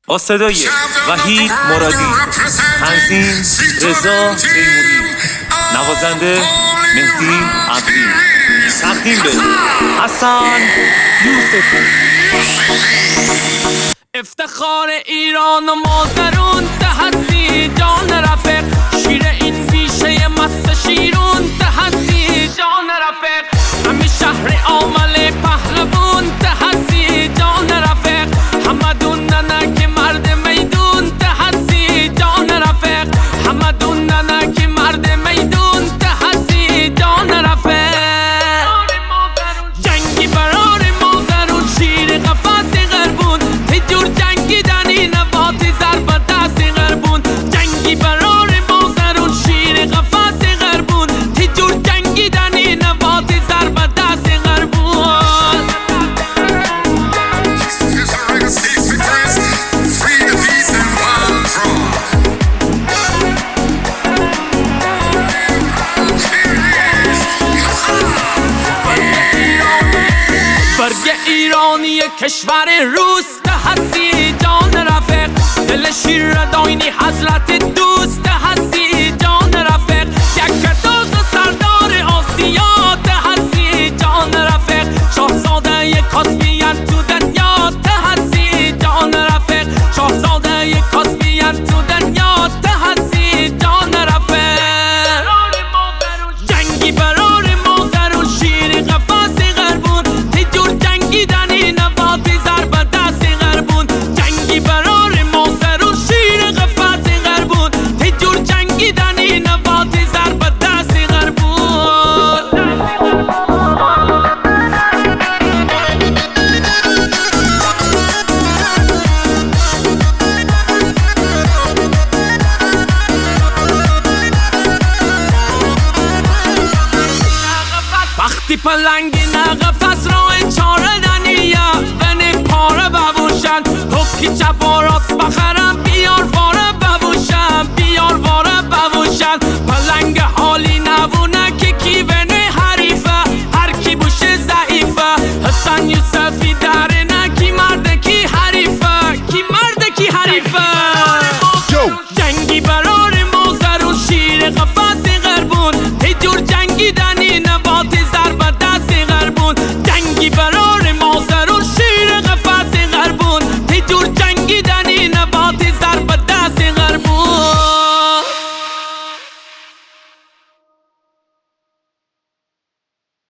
با صدای وحید مرادی، تنظیم رضا تیموری، نوازنده مهدی عبدی، تقدیم به حسن یوسفی. افتخار ایران و مازرون تهسی جان رفیق، شیر این بیشه مست شیرون تهسی جان رفیق، همین شهر آمل پهلوون تهسی جان رفیق، همدون ننک مرد میدون تهسی جان رفیق، همدون ننک مرد میدون تهسی جان رفیق. جنگی برار مازرون شیر قفس غربون، هجور جنگیدنی نباتی ضرب دست غربون. جنگی برار مازرون شیر قفس غربون، هجور جنگیدنی نباتی ضرب دست غربون. برگ ایرانی کشور روس هستی جان رفیق، دل شیر داینی حضرت دوست هستی جان رفیق، یک دوست سردار آسیا هستی جان رفیق، شاهزاده کاسپین تو دنیا هستی جان رفیق، شاهزاده کاسپین تو دنیا هستی جان رفیق. جنگی برار مازرون شیر قفس غربون، هجور جنگیدنی نباتی ضرب دست غربون. جنگی برار مازرون شیر قفس غربون، هجور جنگیدنی نباتی ضرب دست غربون. وقتی پلنگی نقفس راه چاره دنیه بنی پاره ببوشن، حکی چپ و راست بخرم بیار واره ببوشن، بیار واره ببوشن. پلنگ حالی نبونه که کی بنی حریفه، هر کی بوشه ضعیفه. حسن یوسفی در